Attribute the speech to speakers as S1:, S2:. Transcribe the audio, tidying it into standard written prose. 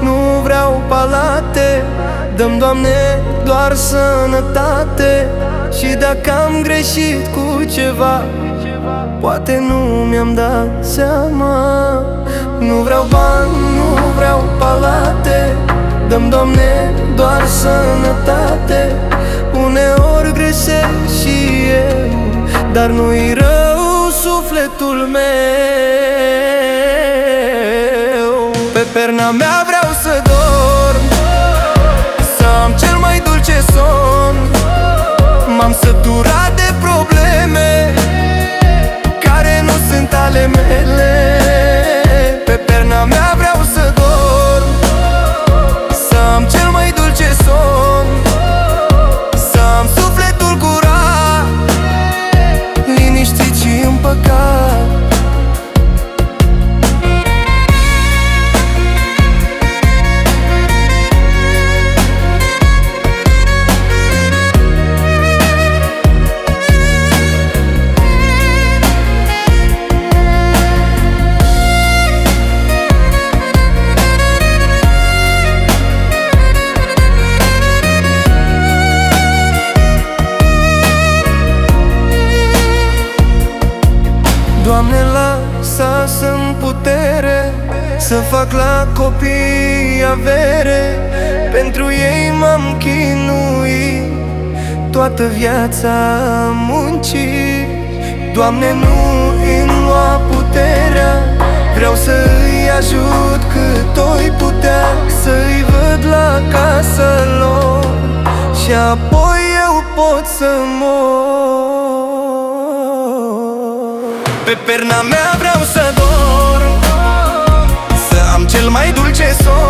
S1: nu vreau palate. Dă-mi, Doamne, doar sănătate. Și dacă am greșit cu ceva, poate nu mi-am dat seama. Nu vreau bani, nu vreau palate. Dă-mi, Doamne, doar sănătate. Uneori greșesc și eu, dar nu-i rău sufletul meu. Pe perna mea vreau să dorm, să am cel mai dulce somn. M-am săturat de probleme care nu sunt ale mele. Pe perna mea vreau să dorm, să am cel mai dulce somn, să am sufletul curat, liniștit și împăcat. Doamne, lasă să-mi putere să fac la copii avere. Pentru ei m-am chinuit, toată viața am muncit. Doamne, nu-i lua puterea, vreau să-i ajut cât o-i putea. Să-i văd la casa lor și apoi eu pot să mor. Pe perna mea vreau să dorm, să am cel mai dulce somn.